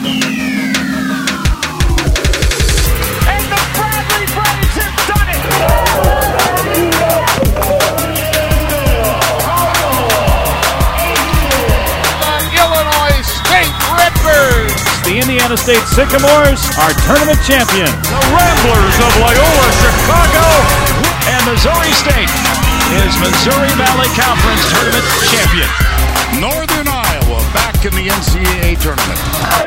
And the Bradley Braves have done it! The Illinois State Redbirds! The Indiana State Sycamores are tournament champions. The Ramblers of Loyola, Chicago, and Missouri State is Missouri Valley Conference tournament champion. Northern Iowa back in the NCAA tournament.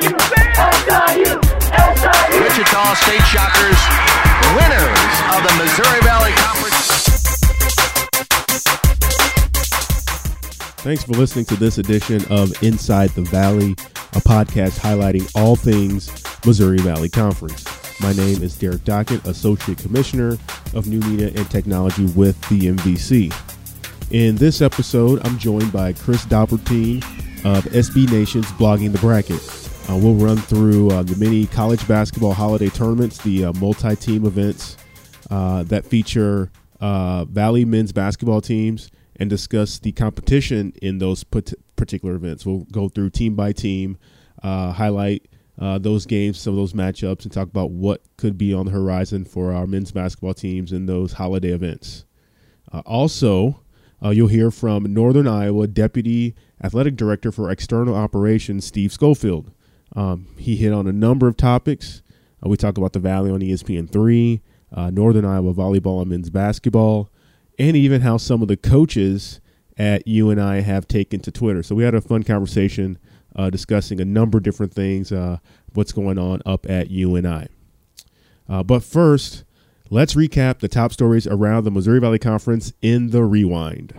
Wichita State Shockers, winners of the Missouri Valley Conference. Thanks for listening to this edition of Inside the Valley, a podcast highlighting all things Missouri Valley Conference. My name is Derek Dockett, Associate Commissioner of New Media and Technology with the MVC. In this episode, I'm joined by Chris Daubertine of SB Nation's Blogging the Bracket. We'll run through the many college basketball holiday tournaments, the multi-team events that feature Valley men's basketball teams, and discuss the competition in those particular events. We'll go through team by team, highlight those games, some of those matchups, and talk about what could be on the horizon for our men's basketball teams in those holiday events. Also, you'll hear from Northern Iowa Deputy Athletic Director for External Operations, Steve Schofield. He hit on a number of topics. We talk about the Valley on ESPN3, Northern Iowa volleyball and men's basketball, and even how some of the coaches at UNI have taken to Twitter. So we had a fun conversation discussing a number of different things, what's going on up at UNI. But first, let's recap the top stories around the Missouri Valley Conference in the Rewind.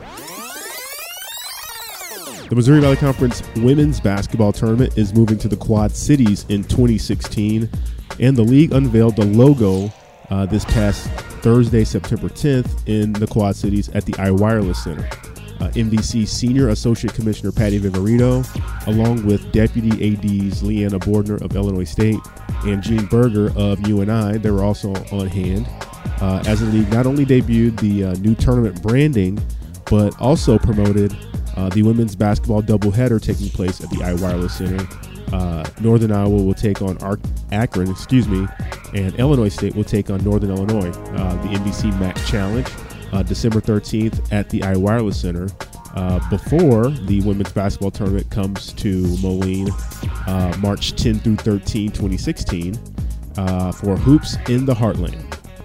The Missouri Valley Conference women's basketball tournament is moving to the Quad Cities in 2016, and the league unveiled the logo this past Thursday, September 10th, in the Quad Cities at the iWireless Center. MVC Senior Associate Commissioner Patty Viverito, along with Deputy ADs Leanna Bordner of Illinois State and Gene Berger of UNI, they were also on hand. As the league not only debuted the new tournament branding, but also promoted the women's basketball doubleheader taking place at the iWireless Center. Northern Iowa will take on Akron, and Illinois State will take on Northern Illinois. The MVC MAC Challenge, December 13th at the iWireless Center, before the women's basketball tournament comes to Moline, March 10 through 13, 2016, for Hoops in the Heartland.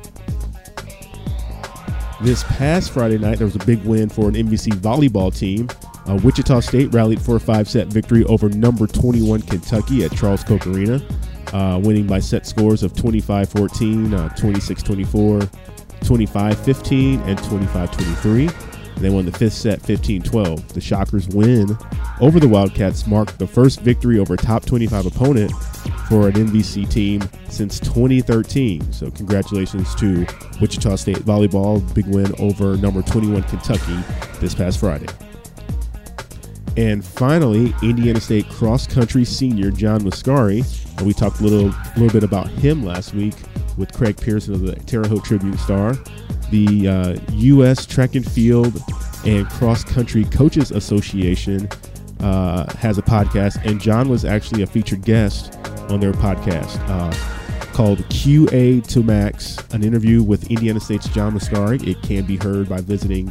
This past Friday night, there was a big win for an MVC volleyball team. Wichita State rallied for a 5-set victory over number 21 Kentucky at Charles Koch Arena, winning by set scores of 25-14, 26-24, 25-15, and 25-23. They won the fifth set 15-12. The Shockers' win over the Wildcats marked the first victory over a top 25 opponent for an MVC team since 2013. So congratulations to Wichita State Volleyball. Big win over number 21 Kentucky this past Friday. And finally, Indiana State cross-country senior John Muscari. And we talked a little bit about him last week with Craig Pearson of the Terre Haute Tribune-Star. The U.S. Track and Field and Cross Country Coaches Association has a podcast, and John was actually a featured guest on their podcast called QA to Max, an interview with Indiana State's John Muscari. It can be heard by visiting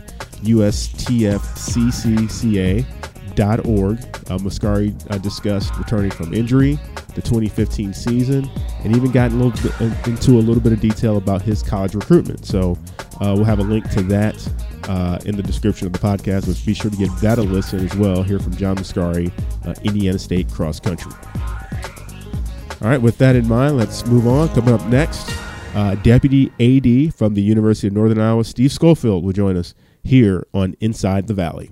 USTFCCCA.org. Muscari discussed returning from injury, the 2015 season, and even got into a little bit of detail about his college recruitment. So we'll have a link to that in the description of the podcast, but be sure to give that a listen as well. Hear from John Muscari, Indiana State Cross Country. All right, with that in mind, let's move on. Coming up next, Deputy AD from the University of Northern Iowa, Steve Schofield, will join us here on Inside the Valley.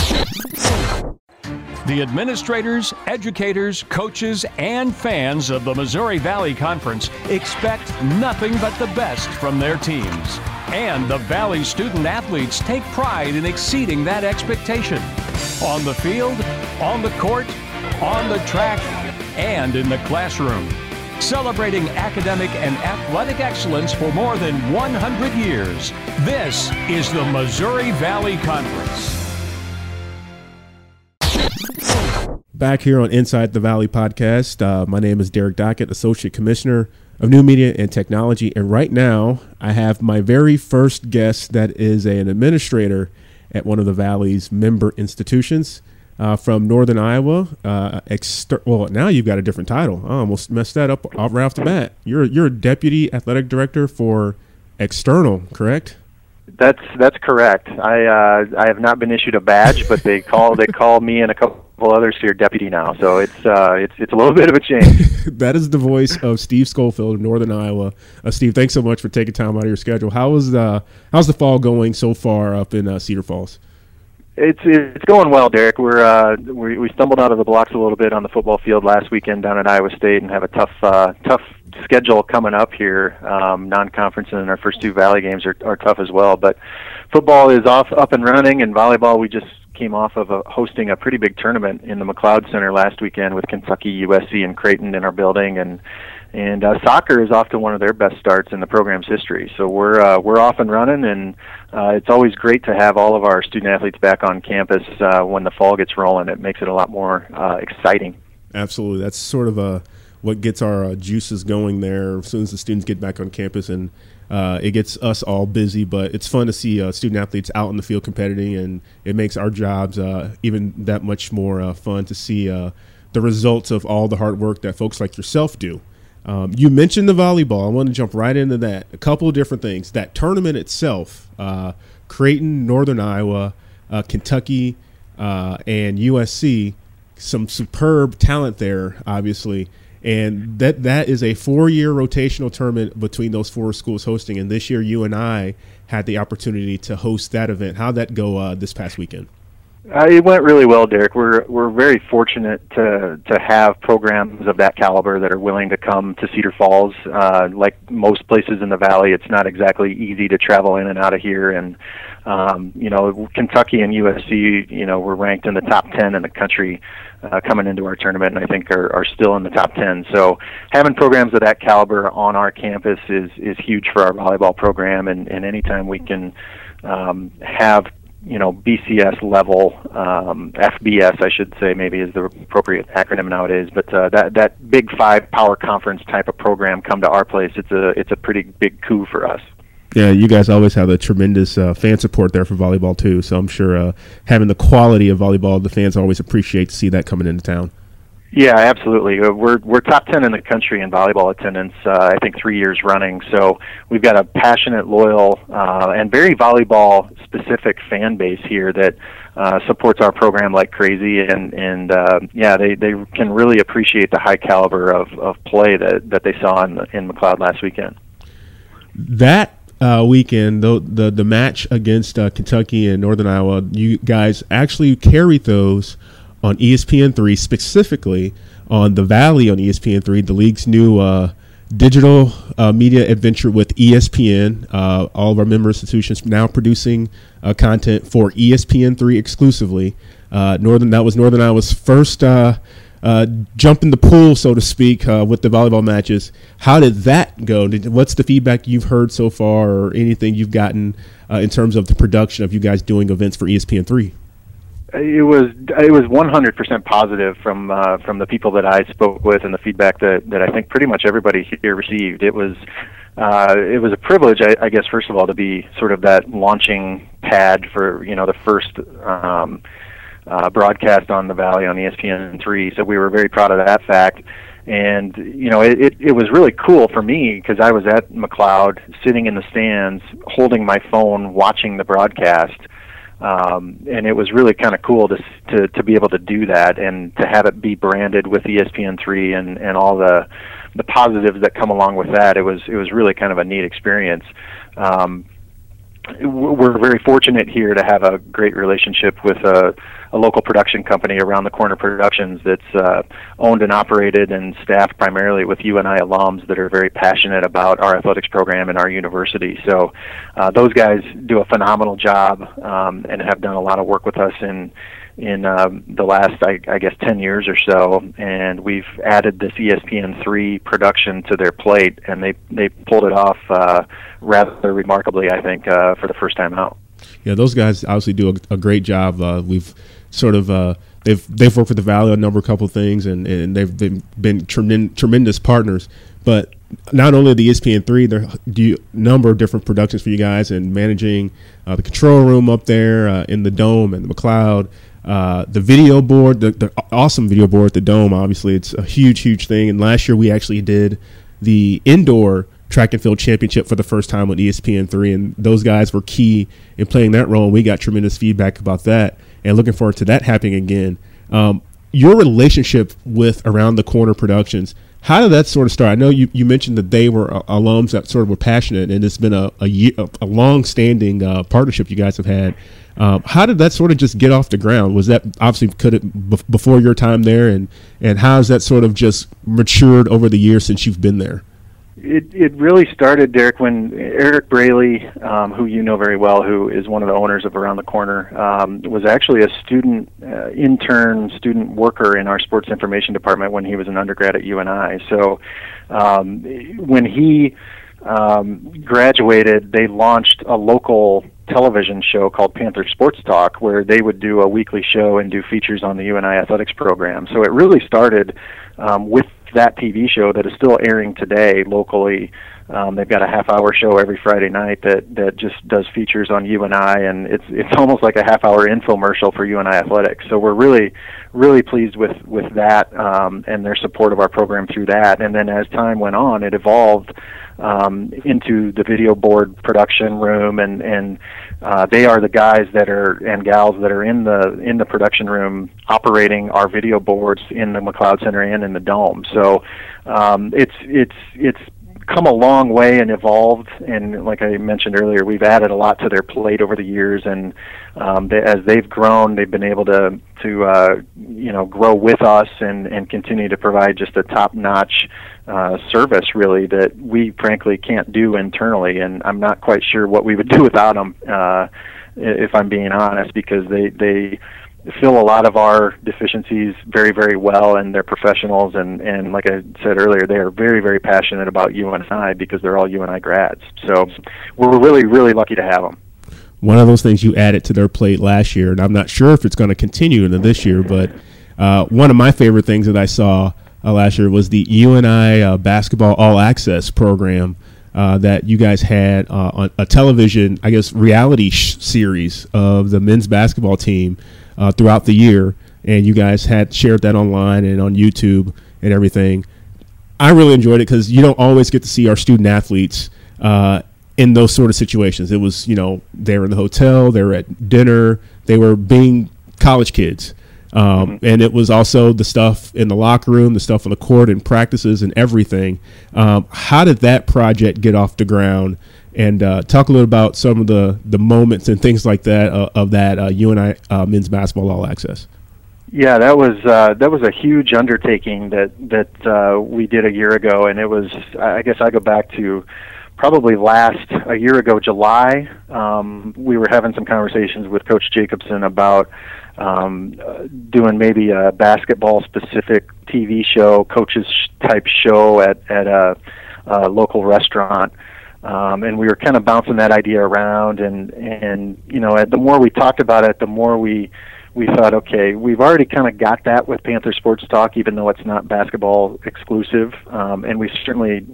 The administrators, educators, coaches, and fans of the Missouri Valley Conference expect nothing but the best from their teams. And the Valley student athletes take pride in exceeding that expectation. On the field, on the court, on the track, and in the classroom. Celebrating academic and athletic excellence for more than 100 years. This is the Missouri Valley Conference. Back here on Inside the Valley podcast. My name is Derek Dockett, Associate Commissioner of New Media and Technology. And right now, I have my very first guest that is an administrator at one of the Valley's member institutions from Northern Iowa. Well, now you've got a different title. I almost messed that up right off the bat. You're a Deputy Athletic Director for External, correct? That's correct. I have not been issued a badge, but they call me and a couple others here deputy now. So it's a little bit of a change. That is the voice of Steve Schofield of Northern Iowa. Steve, thanks so much for taking time out of your schedule. How's the fall going so far up in Cedar Falls? It's going well, Derek. We stumbled out of the blocks a little bit on the football field last weekend down at Iowa State and have a tough schedule coming up here. Non-conference and our first two Valley games are tough as well. But football is up and running, and volleyball, we just came off of hosting a pretty big tournament in the McLeod Center last weekend with Kentucky, USC, and Creighton in our building, and soccer is off to one of their best starts in the program's history. So we're off and running, and it's always great to have all of our student athletes back on campus when the fall gets rolling. It makes it a lot more exciting. Absolutely, that's sort of what gets our juices going there as soon as the students get back on campus, and it gets us all busy. But it's fun to see student athletes out in the field competing, and it makes our jobs even that much more fun to see the results of all the hard work that folks like yourself do. You mentioned the volleyball. I want to jump right into that. A couple of different things. That tournament itself, Creighton, Northern Iowa, Kentucky, and USC, some superb talent there, obviously. And that is a 4-year rotational tournament between those four schools hosting. And this year, you and I had the opportunity to host that event. How'd that go this past weekend? It went really well, Derek. We're very fortunate to have programs of that caliber that are willing to come to Cedar Falls. Like most places in the Valley, it's not exactly easy to travel in and out of here. And Kentucky and USC, we're ranked in the top 10 in the country coming into our tournament, and I think are still in the top 10. So having programs of that caliber on our campus is huge for our volleyball program, and anytime we can have BCS level, FBS, I should say, maybe is the appropriate acronym nowadays. But that Big Five power conference type of program come to our place, it's a pretty big coup for us. Yeah, you guys always have a tremendous fan support there for volleyball too. So I'm sure having the quality of volleyball, the fans always appreciate to see that coming into town. Yeah, absolutely. We're top 10 in the country in volleyball attendance, I think 3 years running. So we've got a passionate, loyal, and very volleyball-specific fan base here that supports our program like crazy. And they can really appreciate the high caliber of play that they saw in McLeod last weekend. That weekend, the match against Kentucky and Northern Iowa, you guys actually carried those on ESPN3, specifically on the Valley on ESPN3, the league's new digital media adventure with ESPN. All of our member institutions now producing content for ESPN3 exclusively. That was Northern Iowa's first jump in the pool, so to speak, with the volleyball matches. How did that go? What's the feedback you've heard so far, or anything you've gotten in terms of the production of you guys doing events for ESPN3? It was 100% positive from the people that I spoke with, and the feedback that I think pretty much everybody here received. It was a privilege, I guess, first of all, to be sort of that launching pad for the first broadcast on the Valley on ESPN3. So we were very proud of that fact. And it was really cool for me because I was at McLeod, sitting in the stands, holding my phone, watching the broadcast. And it was really kind of cool to be able to do that and to have it be branded with ESPN3 and all the positives that come along with that. It was really kind of a neat experience. We're very fortunate here to have a great relationship with a local production company, Around the Corner Productions, that's owned and operated and staffed primarily with UNI alums that are very passionate about our athletics program and our university. So those guys do a phenomenal job and have done a lot of work with us in the last, I guess, 10 years or so, and we've added this ESPN3 production to their plate, and they pulled it off rather remarkably, I think, for the first time out. Yeah, those guys obviously do a great job. We've sort of they've worked with the Valley on a couple of things, and they've been tremendous partners. But not only the ESPN3, there do a number of different productions for you guys, and managing the control room up there in the Dome and the McLeod. The video board, the awesome video board at the Dome, obviously, it's a huge thing. And last year we actually did the indoor track and field championship for the first time with ESPN3, and those guys were key in playing that role. We got tremendous feedback about that, and looking forward to that happening again. Your relationship with Around the Corner Productions, how did that sort of start? I know you mentioned that they were alums that sort of were passionate, and it's been a long-standing partnership you guys have had. How did that sort of just get off the ground? Was that obviously before your time there, and how has that sort of just matured over the years since you've been there? It really started, Derek, when Eric Braley, who you know very well, who is one of the owners of Around the Corner, was actually a student worker in our sports information department when he was an undergrad at UNI. So when he graduated, they launched a local television show called Panther Sports Talk, where they would do a weekly show and do features on the UNI athletics program. So it really started with that TV show that is still airing today locally. They've got a half-hour show every Friday night that just does features on UNI, and it's almost like a half-hour infomercial for UNI athletics. So we're really pleased with that and their support of our program through that. And then as time went on, it evolved into the video board production room, and they are the guys and gals that are in the production room operating our video boards in the McLeod Center and in the Dome. So it's come a long way and evolved, and like I mentioned earlier, we've added a lot to their plate over the years, and as they've grown, they've been able to grow with us and continue to provide just a top-notch service, really, that we frankly can't do internally, and I'm not quite sure what we would do without them, if I'm being honest, because they fill a lot of our deficiencies very, very well, and they're professionals, and like I said earlier, they are very, very passionate about UNI because they're all UNI grads. So we're really, really lucky to have them. One of those things you added to their plate last year, and I'm not sure if it's going to continue into this year, but one of my favorite things that I saw last year was the UNI Basketball All Access program that you guys had on a television, I guess, reality series of the men's basketball team throughout the year, and you guys had shared that online and on YouTube and everything. I really enjoyed it because you don't always get to see our student athletes in those sort of situations. It was, they were in the hotel, they were at dinner, they were being college kids. And it was also the stuff in the locker room, the stuff on the court and practices and everything. How did that project get off the ground? And talk a little about some of the moments and things like that of that UNI men's basketball All Access. Yeah, that was a huge undertaking that we did a year ago, and it was, I guess I go back to probably a year ago, July. We were having some conversations with Coach Jacobson about doing maybe a basketball-specific TV show, coaches type show at a local restaurant. And we were kind of bouncing that idea around, and the more we talked about it, the more we thought, okay, we've already kind of got that with Panther Sports Talk, even though it's not basketball exclusive, and we certainly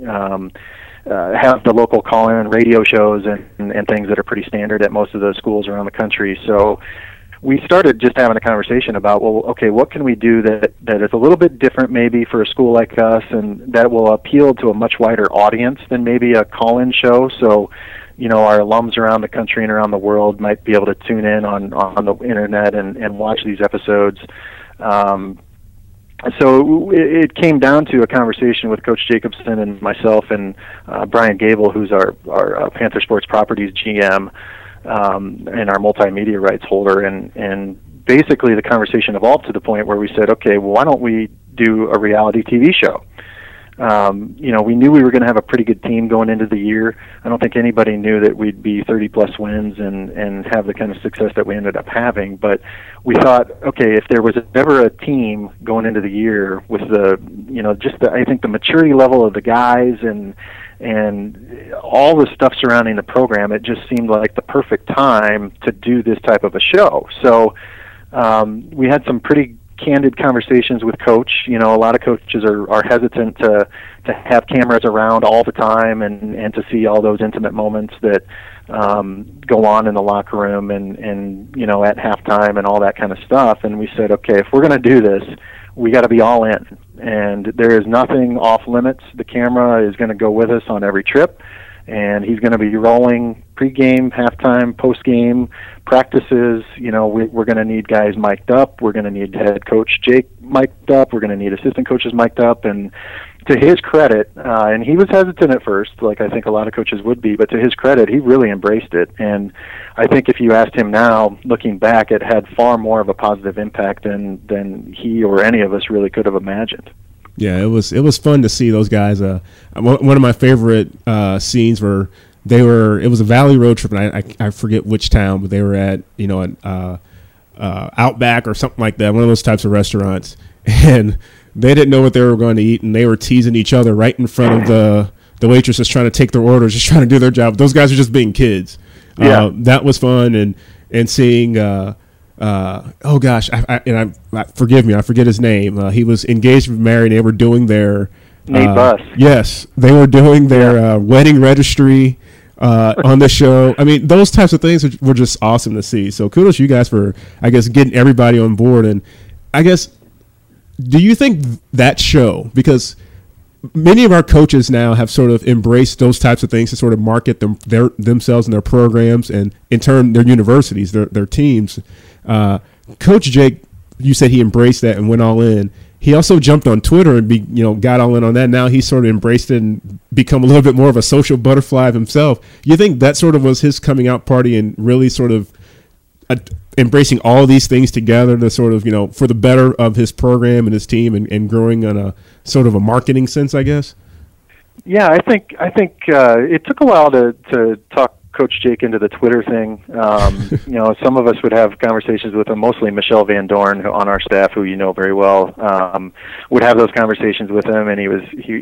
have the local call-in radio shows and things that are pretty standard at most of the schools around the country. So we started just having a conversation about, well, okay, what can we do that is a little bit different maybe for a school like us, and that will appeal to a much wider audience than maybe a call-in show. So, our alums around the country and around the world might be able to tune in on the internet and watch these episodes. So it came down to a conversation with Coach Jacobson and myself and Brian Gable, who's our Panther Sports Properties GM, and our multimedia rights holder, and basically the conversation evolved to the point where we said, okay, well, why don't we do a reality TV show? We knew we were going to have a pretty good team going into the year. I don't think anybody knew that we'd be 30-plus wins and have the kind of success that we ended up having. But we thought, okay, if there was ever a team going into the year with I think the maturity level of the guys and all the stuff surrounding the program, it just seemed like the perfect time to do this type of a show. So we had some pretty candid conversations with Coach. A lot of coaches are hesitant to have cameras around all the time and to see all those intimate moments that go on in the locker room and at halftime and all that kind of stuff. And we said, okay, if we're going to do this, we got to be all in, and there is nothing off limits. The camera is going to go with us on every trip, and he's going to be rolling pregame, halftime, postgame, practices. We're going to need guys mic'd up. We're going to need head coach Jake mic'd up. We're going to need assistant coaches mic'd up. And to his credit, and he was hesitant at first, like I think a lot of coaches would be, but to his credit, he really embraced it. And I think if you asked him now, looking back, it had far more of a positive impact than he or any of us really could have imagined. Yeah, it was fun to see those guys. One of my favorite scenes were it was a Valley road trip, and I forget which town, but they were at Outback or something like that, one of those types of restaurants, and they didn't know what they were going to eat, and they were teasing each other right in front of the waitresses trying to take their orders, just trying to do their job. Those guys are just being kids. Yeah. That was fun, and seeing. Oh gosh, forgive me, I forget his name. He was engaged, married. They were doing their Nate Buss. Yes, they were doing their wedding registry on the show. I mean, those types of things were just awesome to see. So kudos to you guys for, I guess, getting everybody on board. And I guess, do you think that show, because many of our coaches now have sort of embraced those types of things to sort of market themselves and their programs, and in turn their universities, their teams. Coach Jake, you said he embraced that and went all in. He also jumped on Twitter and got all in on that. Now he's sort of embraced it and become a little bit more of a social butterfly himself. You think that sort of was his coming out party and really sort of embracing all these things together to sort of, for the better of his program and his team and growing on a sort of a marketing sense, I guess? Yeah, I think it took a while to talk Coach Jake into the Twitter thing. Some of us would have conversations with him, mostly Michelle Van Dorn, who on our staff, who you know very well, would have those conversations with him, and he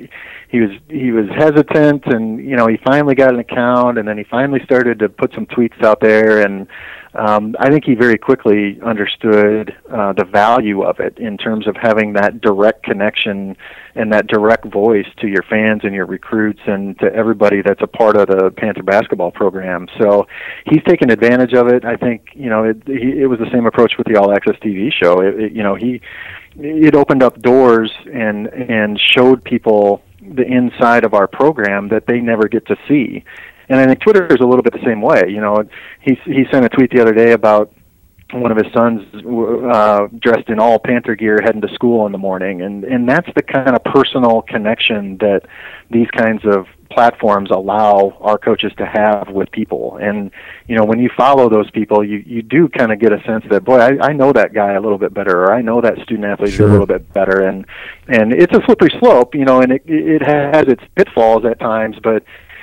was hesitant, and he finally got an account, and then he finally started to put some tweets out there, and I think he very quickly understood the value of it in terms of having that direct connection and that direct voice to your fans and your recruits and to everybody that's a part of the Panther basketball program. So he's taken advantage of it. I think it was the same approach with the All Access TV show. It opened up doors and showed people the inside of our program that they never get to see. And I think Twitter is a little bit the same way. He sent a tweet the other day about one of his sons dressed in all Panther gear heading to school in the morning, and that's the kind of personal connection that these kinds of platforms allow our coaches to have with people. And when you follow those people, you do kind of get a sense that, boy, I know that guy a little bit better, or I know that student athlete a little bit better, and it's a slippery slope, and it has its pitfalls at times, but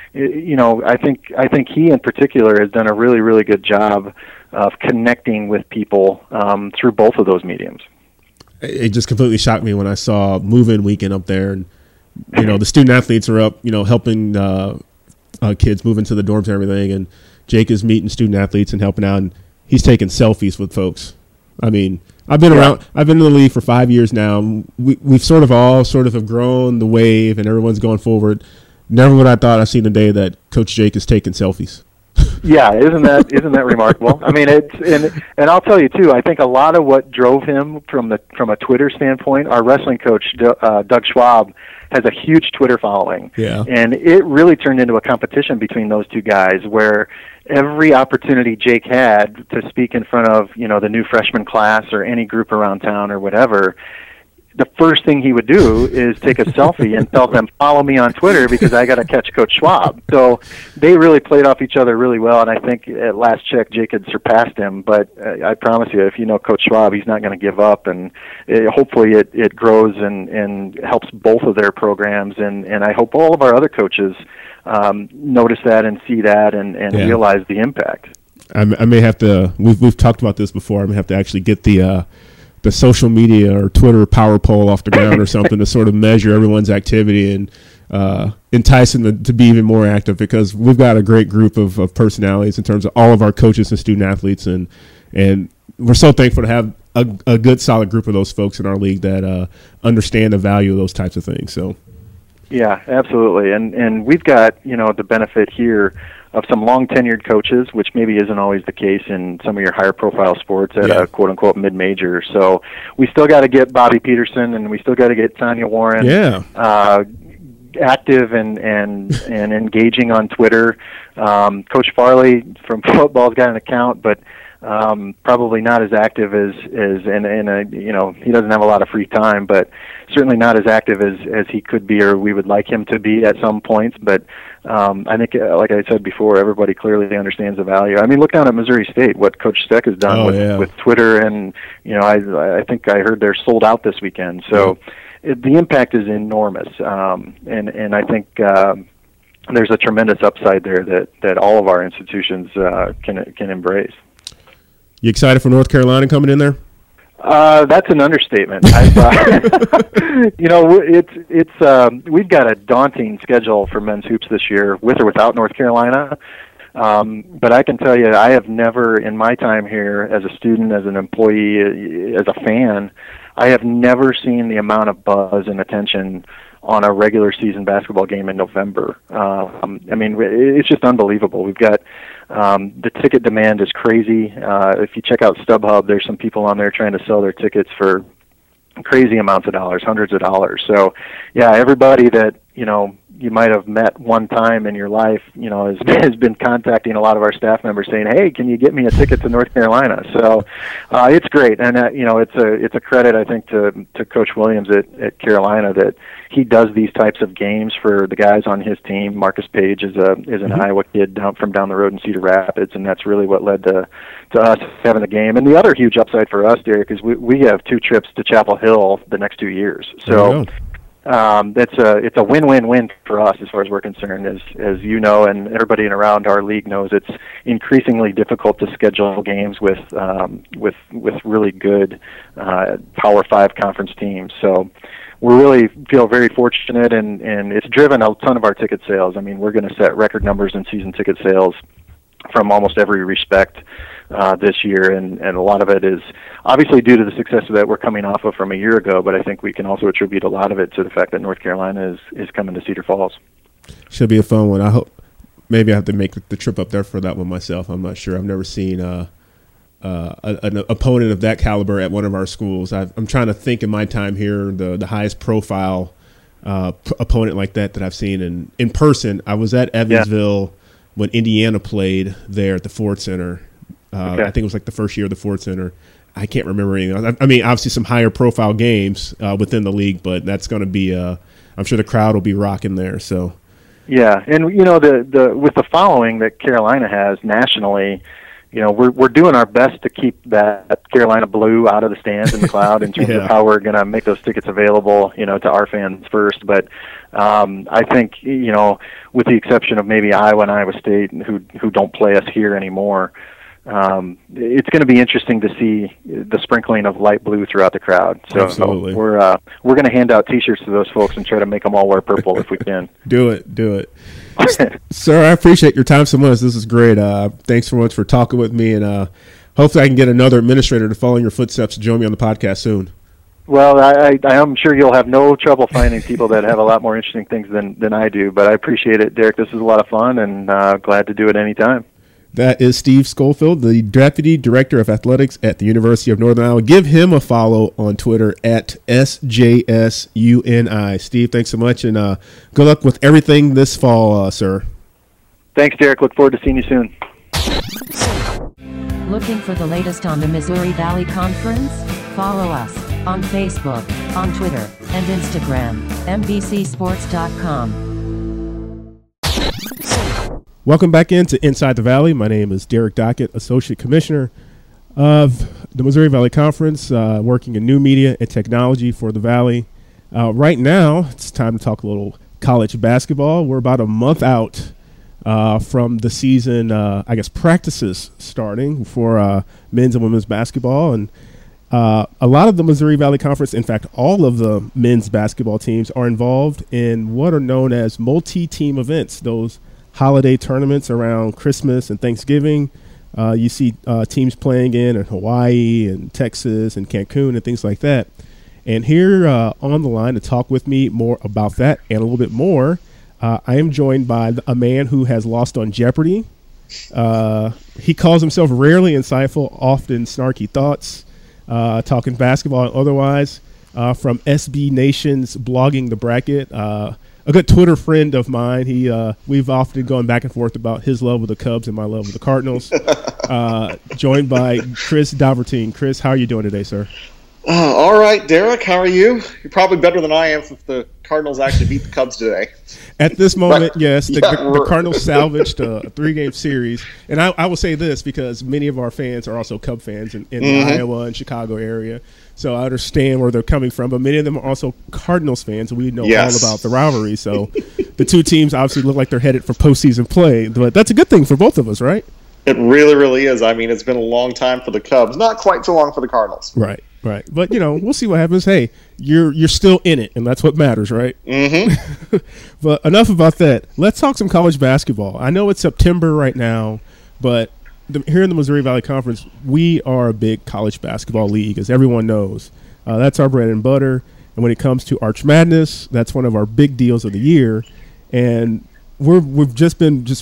I think he in particular has done a really, really good job of connecting with people through both of those mediums. It just completely shocked me when I saw move-in weekend up there, and the student athletes are up, helping kids move into the dorms and everything, and Jake is meeting student athletes and helping out, and he's taking selfies with folks. I mean, I've been in the league for 5 years now. We've sort of have grown the wave, and everyone's going forward. Never would I thought I'd seen the day that Coach Jake is taking selfies. Yeah, isn't that remarkable? I mean, and I'll tell you too. I think a lot of what drove him from a Twitter standpoint, our wrestling coach Doug Schwab has a huge Twitter following, and it really turned into a competition between those two guys, where every opportunity Jake had to speak in front of the new freshman class or any group around town or whatever, the first thing he would do is take a selfie and tell them, follow me on Twitter because I got to catch Coach Schwab. So they really played off each other really well, and I think at last check Jake had surpassed him. But I promise you, if you know Coach Schwab, he's not going to give up, and hopefully it grows and helps both of their programs. And I hope all of our other coaches notice that and see that and realize the impact. I may have to, we've talked about this before, I may have to actually get the social media or Twitter power poll off the ground or something to sort of measure everyone's activity and entice them to be even more active, because we've got a great group of personalities in terms of all of our coaches and student athletes, and we're so thankful to have a good, solid group of those folks in our league that understand the value of those types of things. So, yeah, absolutely. And we've got, the benefit here of some long-tenured coaches, which maybe isn't always the case in some of your higher-profile sports at a quote-unquote mid-major. So we still got to get Bobby Peterson, and we still got to get Tanya Warren active and engaging on Twitter. Coach Farley from football's got an account, but probably not as active as he doesn't have a lot of free time, but certainly not as active as he could be, or we would like him to be at some points. But I think, like I said before, everybody clearly understands the value. I mean, look down at Missouri State, what Coach Steck has done with Twitter, and I think I heard they're sold out this weekend. So the impact is enormous, and I think there's a tremendous upside there that all of our institutions can embrace. You excited for North Carolina coming in there? That's an understatement. We've got a daunting schedule for men's hoops this year, with or without North Carolina. But I can tell you, I have never, in my time here, as a student, as an employee, as a fan, I have never seen the amount of buzz and attention on a regular season basketball game in November. It's just unbelievable. We've got the ticket demand is crazy. If you check out StubHub, there's some people on there trying to sell their tickets for crazy amounts of dollars, hundreds of dollars. So, yeah, everybody that you might have met one time in your life, has been contacting a lot of our staff members saying, "Hey, can you get me a ticket to North Carolina?" So it's great, and it's a credit, I think, to Coach Williams at Carolina that he does these types of games for the guys on his team. Marcus Page is an Iowa kid from down the road in Cedar Rapids, and that's really what led to us having the game. And the other huge upside for us, Derek, is we have 2 trips to Chapel Hill the next 2 years. So. It's a win-win-win for us as far as we're concerned. As you know, and everybody around our league knows, it's increasingly difficult to schedule games with really good Power 5 conference teams. So we really feel very fortunate, and it's driven a ton of our ticket sales. I mean, we're going to set record numbers in season ticket sales from almost every respect this year, and a lot of it is obviously due to the success that we're coming off of from a year ago, but I think we can also attribute a lot of it to the fact that North Carolina is coming to Cedar Falls. Should be a fun one. I hope maybe I have to make the trip up there for that one myself. I'm not sure. I've never seen an opponent of that caliber at one of our schools. I'm trying to think in my time here the highest profile opponent like that I've seen in person. I was at Evansville when Indiana played there at the Ford Center. I think it was like the first year of the Ford Center. I can't remember anything. I mean, obviously some higher profile games within the league, but that's going to be I'm sure the crowd will be rocking there. So, yeah, and the with the following that Carolina has nationally, we're doing our best to keep that Carolina blue out of the stands in the cloud in terms of how we're going to make those tickets available, to our fans first. But I think, with the exception of maybe Iowa and Iowa State, who don't play us here anymore, it's going to be interesting to see the sprinkling of light blue throughout the crowd. So absolutely. We're going to hand out T-shirts to those folks and try to make them all wear purple if we can. Do it. Sir, I appreciate your time so much. This is great. Thanks so much for talking with me, and hopefully I can get another administrator to follow in your footsteps to join me on the podcast soon. Well, I am sure you'll have no trouble finding people that have a lot more interesting things than I do, but I appreciate it, Derek. This is a lot of fun, and glad to do it anytime. That is Steve Schofield, the Deputy Director of Athletics at the University of Northern Iowa. Give him a follow on Twitter at SJSUNI. Steve, thanks so much, and good luck with everything this fall, sir. Thanks, Derek. Look forward to seeing you soon. Looking for the latest on the Missouri Valley Conference? Follow us on Facebook, on Twitter, and Instagram, mbcsports.com. Welcome back into Inside the Valley. My name is Derek Dockett, Associate Commissioner of the Missouri Valley Conference, working in new media and technology for the Valley. Right now, it's time to talk a little college basketball. We're about a month out from the season, practices starting for men's and women's basketball. And a lot of the Missouri Valley Conference, in fact, all of the men's basketball teams are involved in what are known as multi-team events, those holiday tournaments around Christmas and Thanksgiving You see teams playing in Hawaii and Texas and Cancun and things like that. And here on the line to talk with me more about that and a little bit more, I am joined by a man who has lost on Jeopardy. He calls himself rarely insightful, often snarky thoughts, talking basketball and otherwise, from SB Nation's Blogging the Bracket. A good Twitter friend of mine. We've often gone back and forth about his love of the Cubs and my love of the Cardinals. Joined by Chris Dauvertine. Chris, how are you doing today, sir? All right, Derek, how are you? You're probably better than I am since the Cardinals actually beat the Cubs today. At this moment, yes. The Cardinals salvaged a 3-game series. And I will say this because many of our fans are also Cub fans in the Iowa and Chicago area. So I understand where they're coming from. But many of them are also Cardinals fans. We know all about the rivalry. So the two teams obviously look like they're headed for postseason play. But that's a good thing for both of us, right? It really, really is. I mean, it's been a long time for the Cubs. Not quite so long for the Cardinals. Right. But, we'll see what happens. Hey, you're still in it, and that's what matters, right? Mm-hmm. But enough about that. Let's talk some college basketball. I know it's September right now, but here in the Missouri Valley Conference, we are a big college basketball league, as everyone knows. That's our bread and butter. And when it comes to Arch Madness, that's one of our big deals of the year. And it's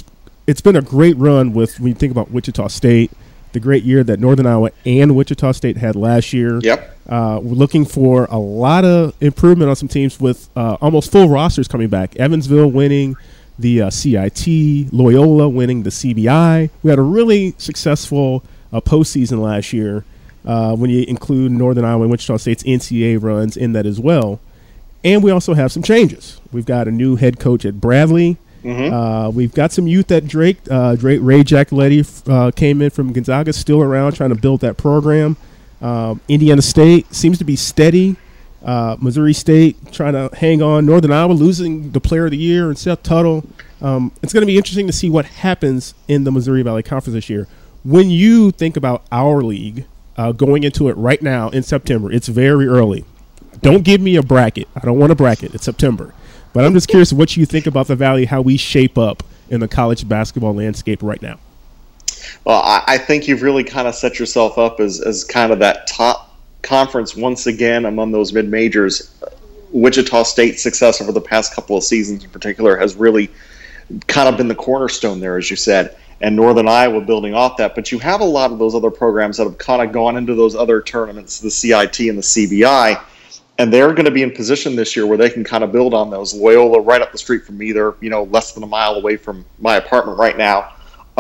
been a great run when you think about Wichita State, the great year that Northern Iowa and Wichita State had last year. Yep. We're looking for a lot of improvement on some teams with almost full rosters coming back. Evansville winning the CIT, Loyola winning the CBI. We had a really successful postseason last year when you include Northern Iowa and Wichita State's NCAA runs in that as well. And we also have some changes. We've got a new head coach at Bradley. Mm-hmm. We've got some youth at Drake. Ray Giacoletti came in from Gonzaga, still around trying to build that program. Indiana State seems to be steady. Missouri State trying to hang on. Northern Iowa losing the player of the year and Seth Tuttle. It's going to be interesting to see what happens in the Missouri Valley Conference this year. When you think about our league going into it right now in September, it's very early. Don't give me a bracket. I don't want a bracket. It's September. But I'm just curious what you think about the Valley, how we shape up in the college basketball landscape right now. Well, I think you've really kind of set yourself up as kind of that top conference once again among those mid-majors. Wichita State's success over the past couple of seasons in particular has really kind of been the cornerstone there, as you said, and Northern Iowa building off that. But you have a lot of those other programs that have kind of gone into those other tournaments, the CIT and the CBI, and they're going to be in position this year where they can kind of build on those. Loyola right up the street from me. They're, less than a mile away from my apartment right now.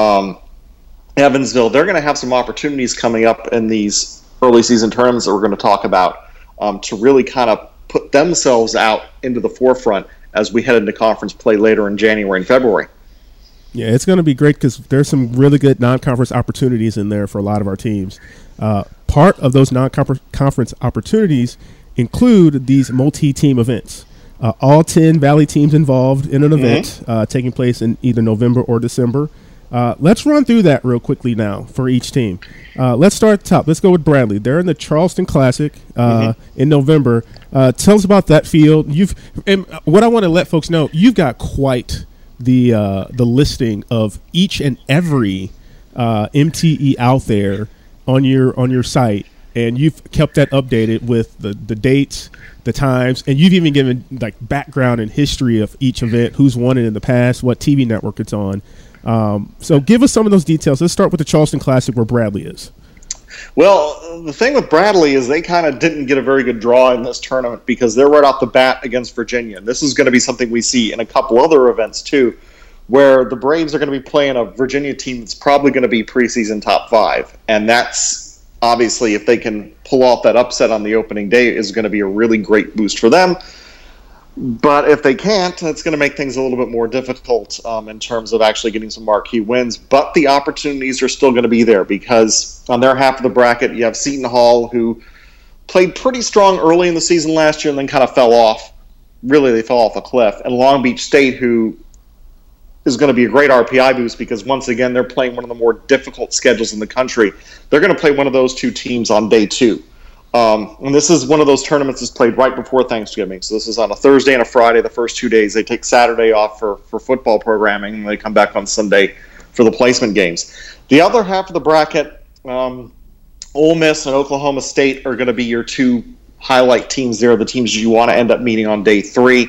Evansville, they're going to have some opportunities coming up in these early season tournaments that we're going to talk about to really kind of put themselves out into the forefront as we head into conference play later in January and February. Yeah, it's going to be great because there's some really good non-conference opportunities in there for a lot of our teams. Part of those non-conference opportunities include these multi-team events. All 10 Valley teams involved in an event taking place in either November or December. Let's run through that real quickly now for each team. Let's start at the top. Let's go with Bradley. They're in the Charleston Classic in November. Tell us about that field. And what I want to let folks know, you've got quite the listing of each and every MTE out there on your site. And you've kept that updated with the dates, the times, and you've even given like background and history of each event, who's won it in the past, what TV network it's on. So give us some of those details. Let's start with the Charleston Classic where Bradley is. Well, the thing with Bradley is they kind of didn't get a very good draw in this tournament because they're right off the bat against Virginia. And this is going to be something we see in a couple other events too, where the Braves are going to be playing a Virginia team that's probably going to be preseason top 5. And that's obviously, if they can pull off that upset on the opening day, is going to be a really great boost for them. But if they can't, it's going to make things a little bit more difficult in terms of actually getting some marquee wins. But the opportunities are still going to be there because on their half of the bracket, you have Seton Hall, who played pretty strong early in the season last year and then kind of fell off. Really, they fell off a cliff. And Long Beach State, who is going to be a great RPI boost because, once again, they're playing one of the more difficult schedules in the country. They're going to play one of those two teams on day 2. And this is one of those tournaments that's played right before Thanksgiving. So this is on a Thursday and a Friday, the first 2 days. They take Saturday off for football programming, and they come back on Sunday for the placement games. The other half of the bracket, Ole Miss and Oklahoma State are going to be your two highlight teams there, the teams you want to end up meeting on day 3.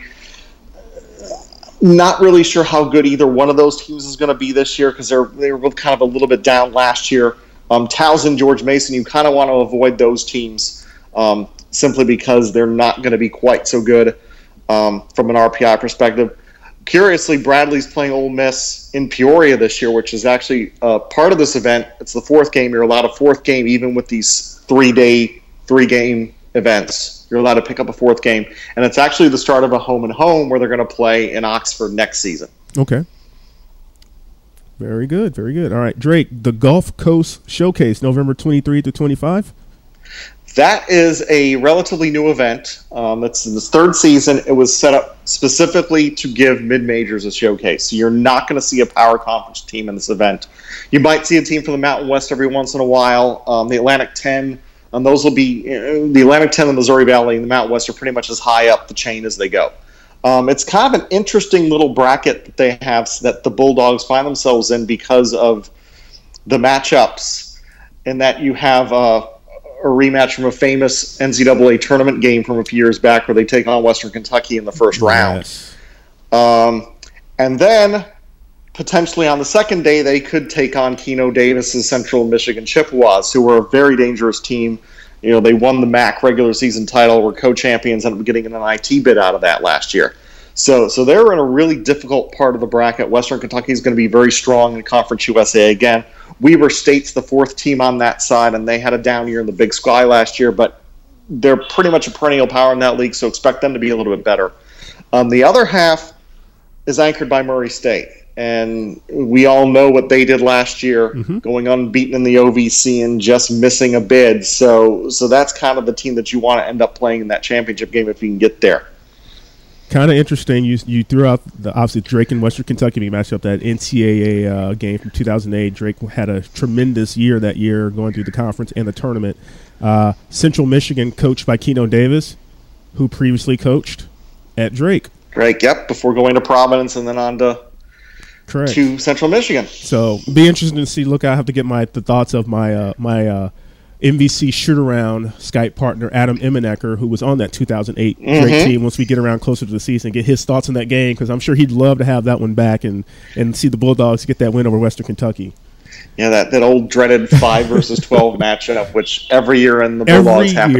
Not really sure how good either one of those teams is going to be this year because they were both kind of a little bit down last year. Towson, George Mason, you kind of want to avoid those teams simply because they're not going to be quite so good from an RPI perspective. Curiously, Bradley's playing Ole Miss in Peoria this year, which is actually part of this event. It's the 4th game. You're allowed a 4th game even with these 3-game events. You're allowed to pick up a 4th game. And it's actually the start of a home-and-home where they're going to play in Oxford next season. Okay. Very good, very good. All right, Drake, the Gulf Coast Showcase, November 23 to 25? That is a relatively new event. It's in its 3rd season. It was set up specifically to give mid-majors a showcase. So you're not going to see a power conference team in this event. You might see a team from the Mountain West every once in a while. The Atlantic 10, those will be the Atlantic 10, the Missouri Valley, and the Mountain West are pretty much as high up the chain as they go. It's kind of an interesting little bracket that they have that the Bulldogs find themselves in because of the matchups, in that you have a rematch from a famous NCAA tournament game from a few years back where they take on Western Kentucky in the first round. And then potentially on the second day they could take on Keno Davis's Central Michigan Chippewas, who were a very dangerous team. You know, they won the MAC regular season title, were co-champions, ended up getting an NIT bid out of that last year. So they're in a really difficult part of the bracket. Western Kentucky is going to be very strong in Conference USA again. Weber State's the 4th team on that side, and they had a down year in the Big Sky last year, but they're pretty much a perennial power in that league, so expect them to be a little bit better. The other half is anchored by Murray State, and we all know what they did last year, going unbeaten in the OVC and just missing a bid. So that's kind of the team that you want to end up playing in that championship game if you can get there. Kind of interesting. You threw out obviously Drake and Western Kentucky being matched up, that NCAA game from 2008. Drake had a tremendous year that year going through the conference and the tournament. Central Michigan, coached by Keno Davis, who previously coached at Drake. Yep, before going to Providence and then on to Central Michigan. So be interesting to see. Look, I have to get the thoughts of my MVC shoot-around Skype partner, Adam Emmenecker, who was on that 2008 Drake team, once we get around closer to the season, get his thoughts on that game, because I'm sure he'd love to have that one back and see the Bulldogs get that win over Western Kentucky. Yeah, that old dreaded 5 versus 12 matchup, which every year the Bulldogs happen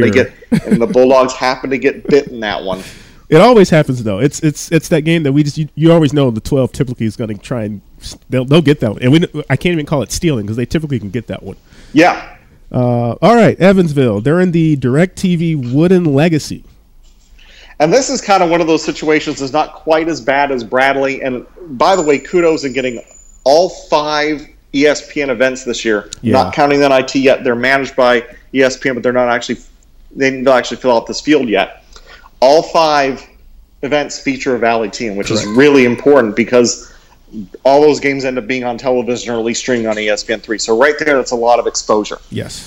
to get bit in that one. It always happens, though. It's that game that you always know the 12 typically is going to try and they'll get that one, and I can't even call it stealing because they typically can get that one. Yeah. All right, Evansville. They're in the DirecTV Wooden Legacy. And this is kind of one of those situations that's not quite as bad as Bradley. And by the way, kudos in getting all 5 ESPN events this year. Yeah. Not counting the NIT yet. They're managed by ESPN, but they didn't actually fill out this field yet. All 5 events feature a Valley team, which is really important because all those games end up being on television or at least streaming on ESPN3. So right there, that's a lot of exposure. Yes.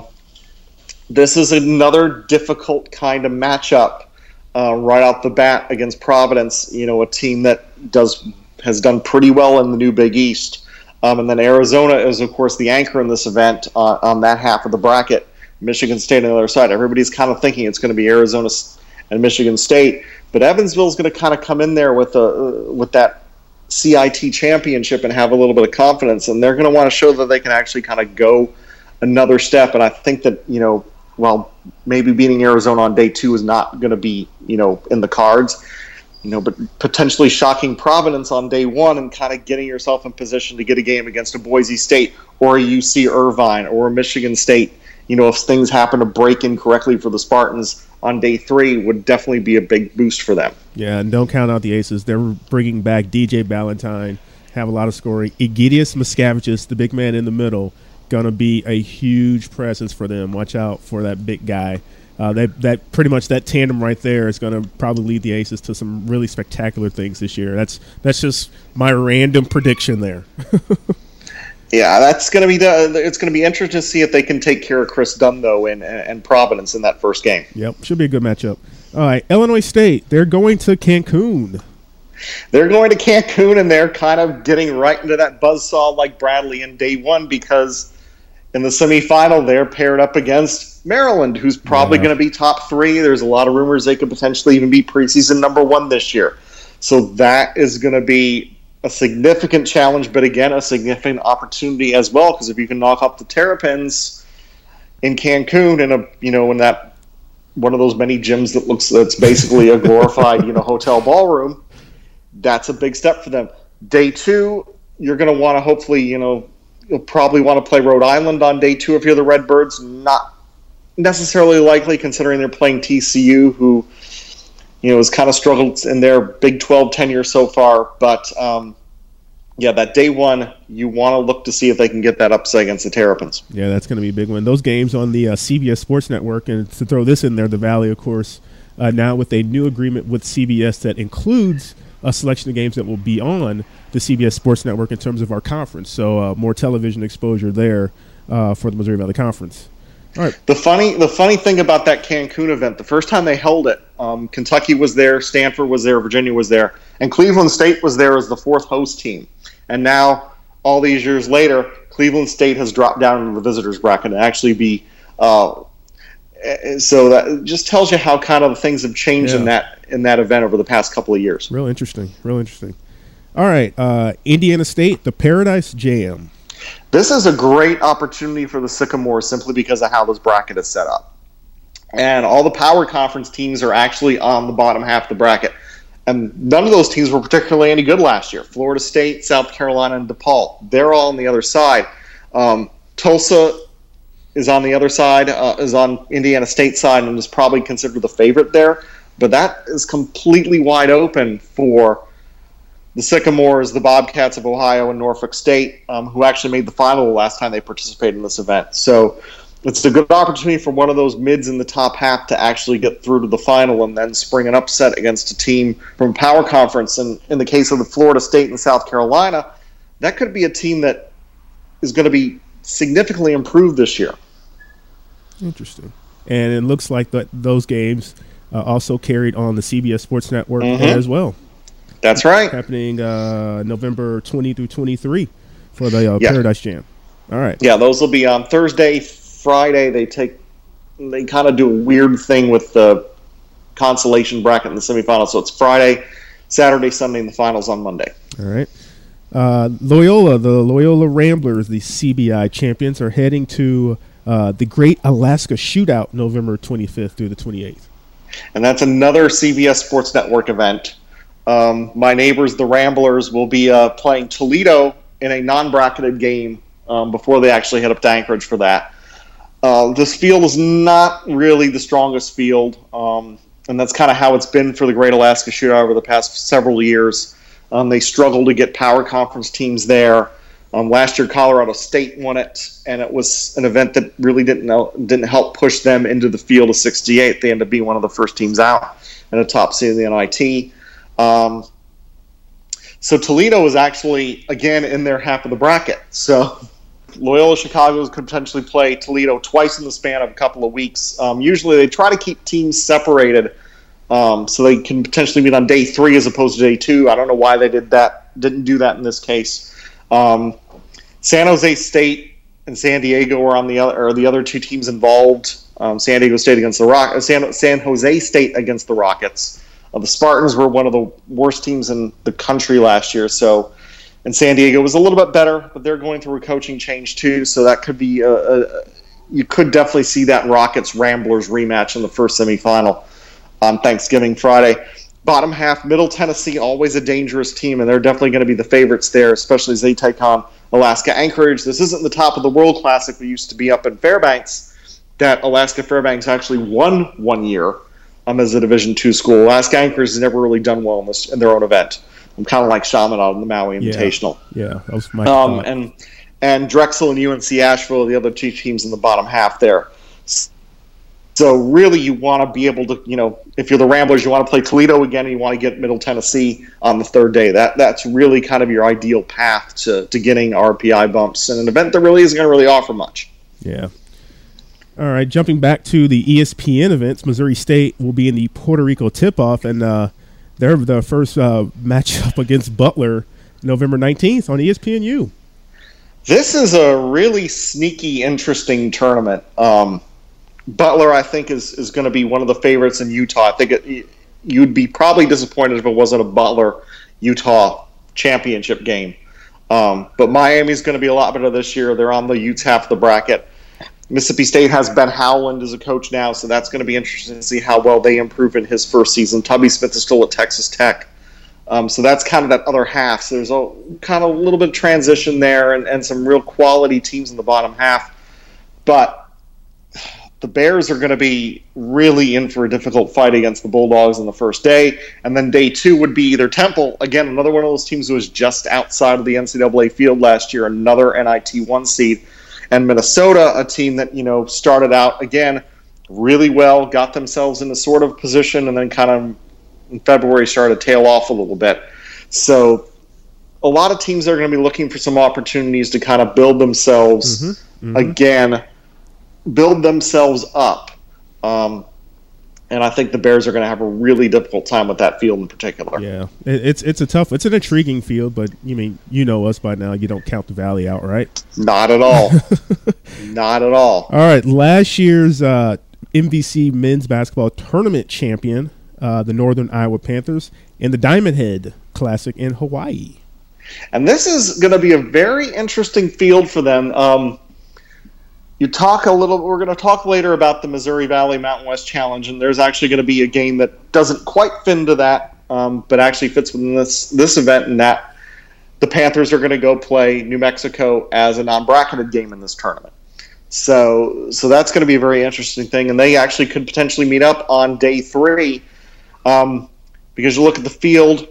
This is another difficult kind of matchup right off the bat against Providence, a team that has done pretty well in the new Big East. And then Arizona is, of course, the anchor in this event on that half of the bracket. Michigan State on the other side. Everybody's kind of thinking it's going to be Arizona and Michigan State. But Evansville's going to kind of come in there with that CIT championship and have a little bit of confidence, and they're going to want to show that they can actually kind of go another step. And I think that, while maybe beating Arizona on day 2 is not going to be, in the cards, but potentially shocking Providence on day 1 and kind of getting yourself in position to get a game against a Boise State or a UC Irvine or a Michigan State, if things happen to break in correctly for the Spartans on day 3 would definitely be a big boost for them. Yeah, and don't count out the aces. They're bringing back DJ Ballantyne, have a lot of scoring. Egidius Miscavicius, the big man in the middle, going to be a huge presence for them. Watch out for that big guy. That pretty much that tandem right there is going to probably lead the aces to some really spectacular things this year. That's just my random prediction there. Yeah, that's going to be it's going to be interesting to see if they can take care of Chris Dunn, though, and Providence in that first game. Yep, should be a good matchup. All right, Illinois State, they're going to Cancun. They're going to Cancun, and they're kind of getting right into that buzzsaw like Bradley in day one, because in the semifinal, they're paired up against Maryland, who's probably going to be top 3. There's a lot of rumors they could potentially even be preseason number 1 this year. So that is going to be a significant challenge, but again, a significant opportunity as well, because if you can knock off the Terrapins in Cancun in that one of those many gyms that's basically a glorified hotel ballroom, that's a big step for them. Day 2, you're going to want to hopefully you'll probably want to play Rhode Island on day 2 if you're the Redbirds. Not necessarily likely, considering they're playing TCU, who has kind of struggled in their Big 12 tenure so far. But that day 1, you want to look to see if they can get that upset against the Terrapins. Yeah, that's going to be a big one. Those games on the CBS Sports Network, and to throw this in there, the Valley, of course, now with a new agreement with CBS that includes a selection of games that will be on the CBS Sports Network in terms of our conference. So more television exposure there for the Missouri Valley Conference. All right. The funny thing about that Cancun event, the first time they held it, Kentucky was there, Stanford was there, Virginia was there, and Cleveland State was there as the 4th host team. And now, all these years later, Cleveland State has dropped down into the visitors bracket and actually be so that just tells you how kind of things have changed in that event over the past couple of years. Real interesting. All right, Indiana State, the Paradise Jam. This is a great opportunity for the Sycamores simply because of how this bracket is set up. And all the power conference teams are actually on the bottom half of the bracket. And none of those teams were particularly any good last year. Florida State, South Carolina, and DePaul. They're all on the other side. Tulsa is on the other side, is on Indiana State's side, and is probably considered the favorite there. But that is completely wide open for the Sycamores, the Bobcats of Ohio, and Norfolk State, who actually made the final the last time they participated in this event. So it's a good opportunity for one of those mids in the top half to actually get through to the final and then spring an upset against a team from a power conference. And in the case of the Florida State and South Carolina, that could be a team that is going to be significantly improved this year. Interesting. And it looks like those games also carried on the CBS Sports Network as well. That's right. Happening November 20 through 23 for the Paradise Jam. All right. Yeah, those will be on Thursday, Friday. They kind of do a weird thing with the consolation bracket in the semifinals. So it's Friday, Saturday, Sunday, and the finals on Monday. All right. Loyola, the Loyola Ramblers, the CBI champions, are heading to the Great Alaska Shootout November 25th through the 28th. And that's another CBS Sports Network event. My neighbors, the Ramblers, will be playing Toledo in a non-bracketed game before they actually head up to Anchorage for that. This field is not really the strongest field, and that's kind of how it's been for the Great Alaska Shootout over the past several years. They struggle to get power conference teams there. Last year, Colorado State won it, and it was an event that really didn't help push them into the field of 68. They ended up being one of the first teams out and a top seed of the NIT. So Toledo is actually, again, in their half of the bracket. So Loyola Chicago could potentially play Toledo twice in the span of a couple of weeks. Usually they try to keep teams separated so they can potentially meet on day 3 as opposed to day 2. I don't know why they didn't do that in this case. San Jose State and San Diego are the other two teams involved. San Diego State against the Rockets. San Jose State against the Rockets. The Spartans were one of the worst teams in the country last year. And San Diego was a little bit better, but they're going through a coaching change too. So that could be you could definitely see that Rockets Ramblers rematch in the first semifinal on Thanksgiving Friday. Bottom half, Middle Tennessee, always a dangerous team, and they're definitely going to be the favorites there, especially as they take on Alaska Anchorage. This isn't the top of the World Classic we used to be up in Fairbanks. That Alaska Fairbanks actually won one year as a Division II school. Alaska Anchorage has never really done well in their own event. I'm kind of like Shaman on the Maui Invitational. Yeah, that was my thought. And Drexel and UNC Asheville are the other two teams in the bottom half there. So really you want to be able to, if you're the Ramblers, you want to play Toledo again and you want to get Middle Tennessee on the third day. That's really kind of your ideal path to getting RPI bumps in an event that really isn't going to really offer much. Yeah. All right, jumping back to the ESPN events, Missouri State will be in the Puerto Rico tip-off, and They're the first matchup against Butler November 19th on ESPNU. This is a really sneaky, interesting tournament. Butler, I think, is going to be one of the favorites in Utah. I think you'd be probably disappointed if it wasn't a Butler-Utah championship game. But Miami's going to be a lot better this year. They're on the Utes half of the bracket. Mississippi State has Ben Howland as a coach now, so that's going to be interesting to see how well they improve in his first season. Tubby Smith is still at Texas Tech. So that's kind of that other half. So there's a kind of a little bit of transition there and some real quality teams in the bottom half. But the Bears are going to be really in for a difficult fight against the Bulldogs on the first day. And then day 2 would be either Temple, again, another one of those teams who was just outside of the NCAA field last year, another NIT 1 seed. And Minnesota, a team that, started out, again, really well, got themselves in a sort of position, and then kind of in February started to tail off a little bit. So a lot of teams are going to be looking for some opportunities to kind of build themselves, again, build themselves up. And I think the Bears are going to have a really difficult time with that field in particular. Yeah, it's an intriguing field, but you know us by now. You don't count the Valley out, right? Not at all. Not at all. All right, last year's MVC men's basketball tournament champion, the Northern Iowa Panthers, in the Diamond Head Classic in Hawaii. And this is going to be a very interesting field for them. We're going to talk later about the Missouri Valley Mountain West Challenge, and there's actually going to be a game that doesn't quite fit into that, but actually fits within this event, in that the Panthers are going to go play New Mexico as a non-bracketed game in this tournament. So that's going to be a very interesting thing, and they actually could potentially meet up on day 3, because you look at the field,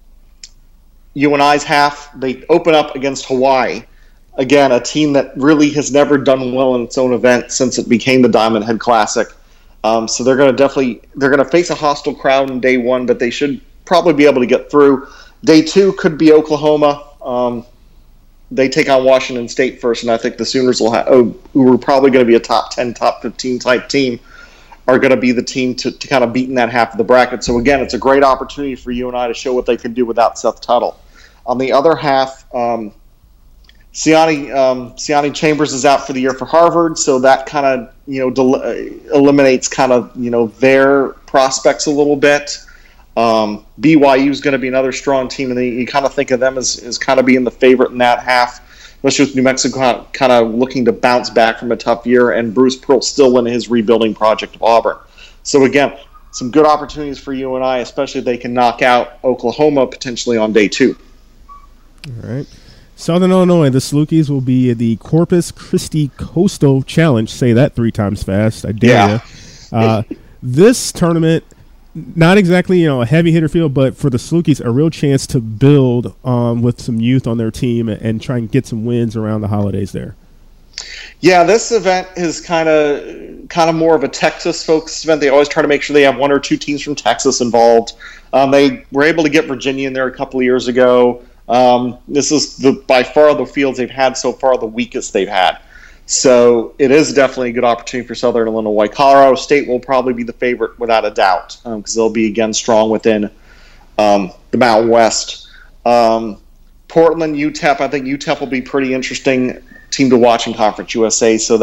UNI's half, they open up against Hawaii. Again, a team that really has never done well in its own event since it became the Diamond Head Classic. So they're going to face a hostile crowd in day 1, but they should probably be able to get through. Day 2 could be Oklahoma. They take on Washington State first, and I think the Sooners who are probably going to be a top 10, top 15 type team, are going to be the team to kind of beat in that half of the bracket. So again, it's a great opportunity for UNI to show what they can do without Seth Tuttle. On the other half, Siani Chambers is out for the year for Harvard, so that kind of eliminates kind of their prospects a little bit. BYU is going to be another strong team, and you kind of think of them as kind of being the favorite in that half, especially with New Mexico kind of looking to bounce back from a tough year, and Bruce Pearl still in his rebuilding project of Auburn. So again, some good opportunities for UNI, especially if they can knock out Oklahoma potentially on day 2. All right. Southern Illinois, the Salukis will be the Corpus Christi Coastal Challenge. Say that 3 times fast. I dare you. This tournament, not exactly a heavy hitter field, but for the Salukis, a real chance to build with some youth on their team and try and get some wins around the holidays there. Yeah, this event is kind of more of a Texas-focused event. They always try to make sure they have 1 or 2 teams from Texas involved. They were able to get Virginia in there a couple of years ago. This is by far the fields they've had so far the weakest they've had. So it is definitely a good opportunity for Southern Illinois. Colorado State will probably be the favorite without a doubt, because they'll be, again, strong within the Mountain West. Portland, UTEP, I think UTEP will be pretty interesting team to watch in Conference USA, so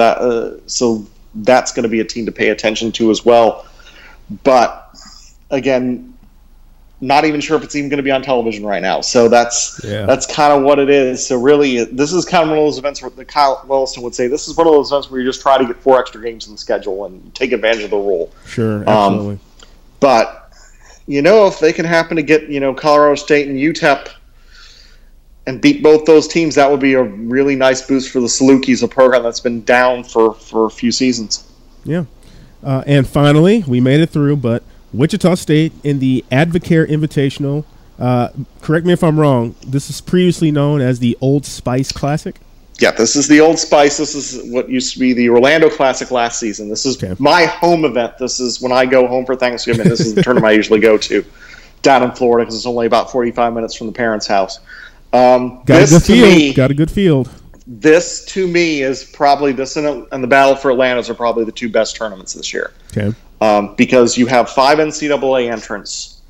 that's going to be a team to pay attention to as well. But, again, not even sure if it's even going to be on television right now. So that's kind of what it is. So really, this is kind of one of those events where Kyle Williston would say, this is one of those events where you just try to get 4 extra games in the schedule and take advantage of the rule. Sure, absolutely. But, if they can happen to get, Colorado State and UTEP and beat both those teams, that would be a really nice boost for the Salukis, a program that's been down for a few seasons. Yeah. And finally, we made it through, but Wichita State in the Advocare Invitational. Correct me if I'm wrong. This is previously known as the Old Spice Classic. Yeah, this is the Old Spice. This is what used to be the Orlando Classic last season. This is my home event. This is when I go home for Thanksgiving. This is the tournament I usually go to down in Florida, because it's only about 45 minutes from the parents' house. Got a good field. This, to me, is probably and the Battle for Atlantis are probably the 2 best tournaments this year. Okay. Because you have 5 NCAA entrants,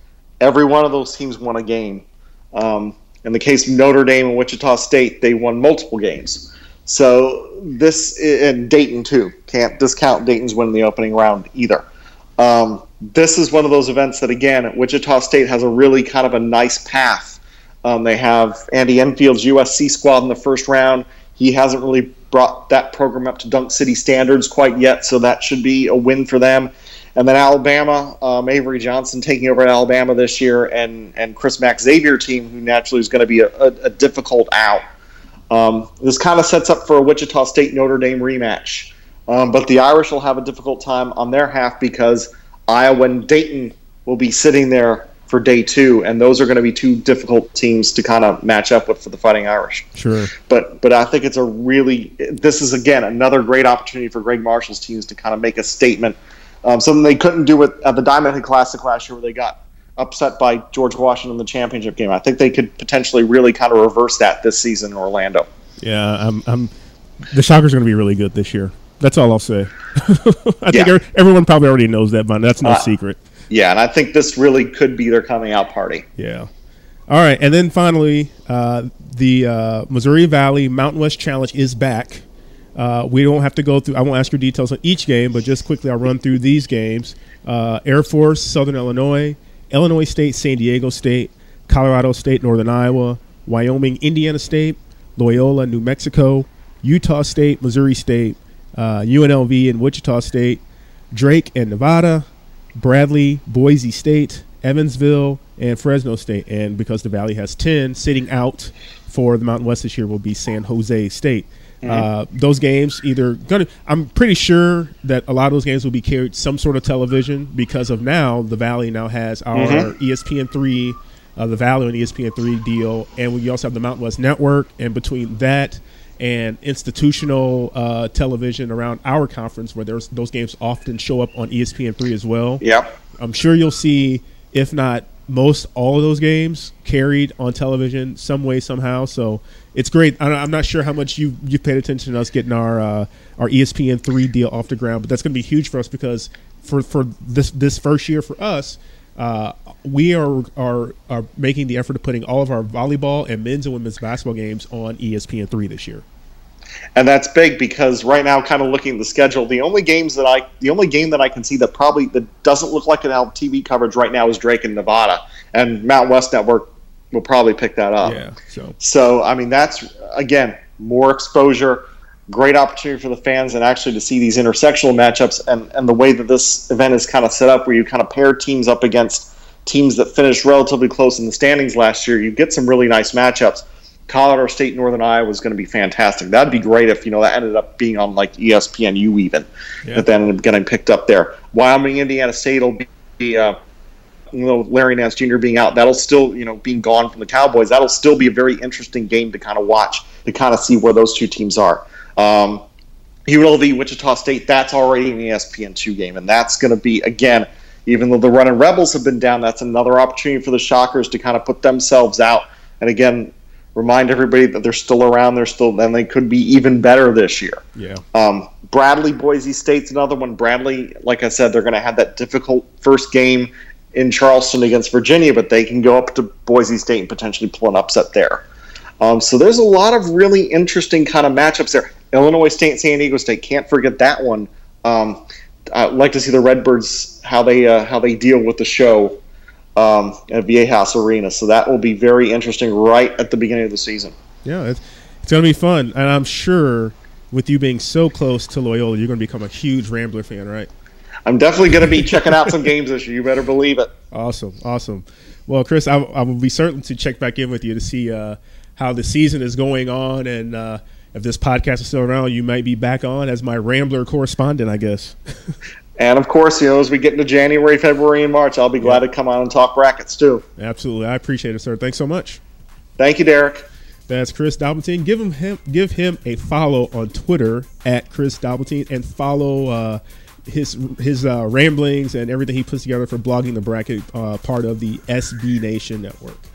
every one of those teams won a game. In the case of Notre Dame and Wichita State, they won multiple games. So this, and Dayton too, can't discount Dayton's win in the opening round either. This is one of those events that, again, Wichita State has a really kind of a nice path. They have Andy Enfield's USC squad in the first round. He hasn't really brought that program up to Dunk City standards quite yet, so that should be a win for them. And then Alabama, Avery Johnson taking over at Alabama this year, and Chris Mack's Xavier team, who naturally is going to be a difficult out. This kind of sets up for a Wichita State-Notre Dame rematch. But the Irish will have a difficult time on their half because Iowa and Dayton will be sitting there for day 2, and those are going to be two difficult teams to kind of match up with for the Fighting Irish. Sure. But I think this is, again, another great opportunity for Greg Marshall's teams to kind of make a statement. Something they couldn't do at the Diamond Head Classic last year, where they got upset by George Washington in the championship game. I think they could potentially really kind of reverse that this season in Orlando. Yeah, the Shockers are going to be really good this year. That's all I'll say. I think everyone probably already knows that, but that's no secret. Yeah, and I think this really could be their coming out party. Yeah. All right, and then finally, the Missouri Valley Mountain West Challenge is back. We don't have to go through – I won't ask your details on each game, but just quickly I'll run through these games. Air Force, Southern Illinois, Illinois State, San Diego State, Colorado State, Northern Iowa, Wyoming, Indiana State, Loyola, New Mexico, Utah State, Missouri State, UNLV and Wichita State, Drake and Nevada, Bradley, Boise State, Evansville, and Fresno State. And because the Valley has 10, sitting out for the Mountain West this year will be San Jose State. Those games I'm pretty sure that a lot of those games will be carried some sort of television because of now the Valley now has our ESPN3, the Valley and ESPN3 deal, and we also have the Mountain West Network, and between that and institutional television around our conference where those games often show up on ESPN3 as well. Yep. I'm sure you'll see, if not most all of those games carried on television some way, somehow. So it's great. I'm not sure how much you've paid attention to us getting our ESPN3 deal off the ground, but that's going to be huge for us because for this first year for us, we are making the effort of putting all of our volleyball and men's and women's basketball games on ESPN3 this year. And that's big because right now, kind of looking at the schedule, the only game that I can see that doesn't look like an TV coverage right now is Drake and Nevada, and Mountain West Network will probably pick that up. Yeah. So I mean, that's again more exposure, great opportunity for the fans, and actually to see these intersectional matchups and the way that this event is kind of set up, where you kind of pair teams up against teams that finished relatively close in the standings last year. You get some really nice matchups. Colorado State, Northern Iowa is going to be fantastic. That'd be great if that ended up being on like ESPNU even, that then ended up getting picked up there. Wyoming, Indiana State will be, Larry Nance Jr. being out. That'll still, being gone from the Cowboys. That'll still be a very interesting game to kind of watch, to kind of see where those two teams are. UNLV, Wichita State, that's already an ESPN2 game, and that's going to be, again, even though the Running Rebels have been down, that's another opportunity for the Shockers to kind of put themselves out. And again, remind everybody that they're still around. And they could be even better this year. Yeah. Bradley, Boise State's another one. Bradley, like I said, they're going to have that difficult first game in Charleston against Virginia, but they can go up to Boise State and potentially pull an upset there. So there's a lot of really interesting kind of matchups there. Illinois State and San Diego State, can't forget that one. I'd like to see the Redbirds, how they deal with the show at Viejas Arena. So that will be very interesting right at the beginning of the season. Yeah, it's going to be fun. And I'm sure with you being so close to Loyola, you're going to become a huge Rambler fan, right? I'm definitely going to be checking out some games this year. You better believe it. Awesome. Well, Chris, I will be certain to check back in with you to see how the season is going on. And if this podcast is still around, you might be back on as my Rambler correspondent, I guess. And, of course, as we get into January, February, and March, I'll be glad to come on and talk brackets, too. Absolutely. I appreciate it, sir. Thanks so much. Thank you, Derek. That's Chris Doubleteen. Give him a follow on Twitter at Chris Doubleteen, and follow his ramblings and everything he puts together for Blogging the Bracket, part of the SB Nation Network.